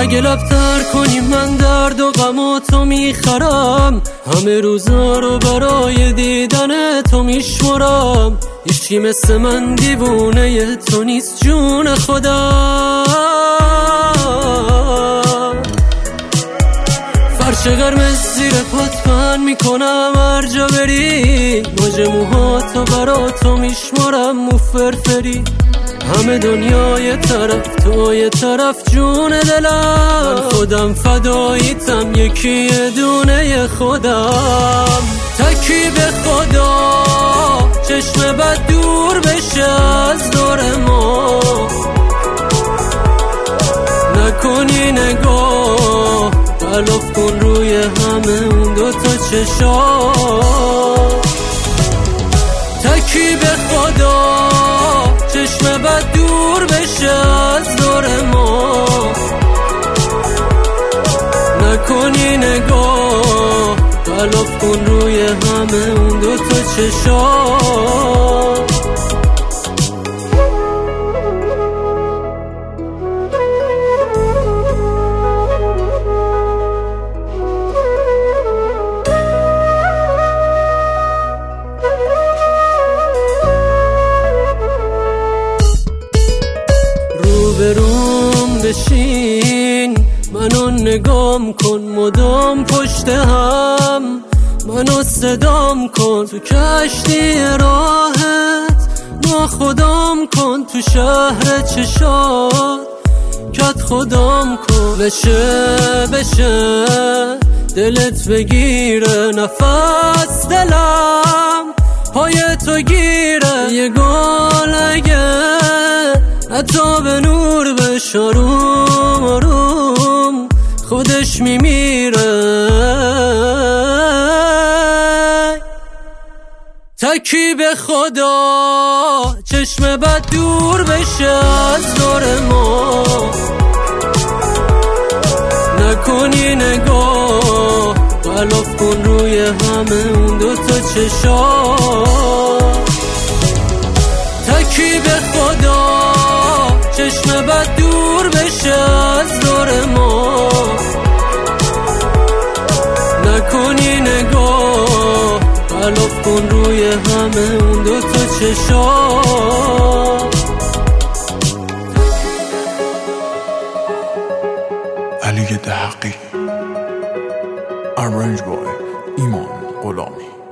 اگه لبتر کنی من درد و غم و تو میخرم، همه روزا رو برای دیدن تو میشمرم. هیچی مثل من دیوونه تو نیست جون خودم. فرش قرمز زیر پات پهن میکنم هر جا بری، موج موهاتو برا تو میشمرم مو فرفری. همه دنیا یه طرف تو یه طرف جون دلم، من خودم فداییتم یکی یه دونه خودم. تکی به خدا چشم بد دور بشه از دور ما، نکنی نگاه غلاف کن روی همه اون دوتا چشا. تکی به خدا چشم بد دور بشه از دور ما، نکنی نگاه غلاف کن روی همه اون دوتا چشا. روبروم بشین منو نگام کن، مدام پشت هم منو صدام کن. تو کشتی راحت ناخدام کن، تو شهر چشات کت خدام کن. بشه دلت بگیره نفس دلم پای تو گیره. یه گل اگه حتی به نور بشه آروم آروم خودش میمیره. تکی به خدا چشم بد دور بشه از دور ما، نکنی نگاه غلاف کن روی همه اون دوتا چشا. تکی به خدا چشم بد دور بشه از دور ما، نکنی نگاه غلاف کن روی همه اون دوتا چشا. علی دهقی، ارنج بای ایمان غلامی.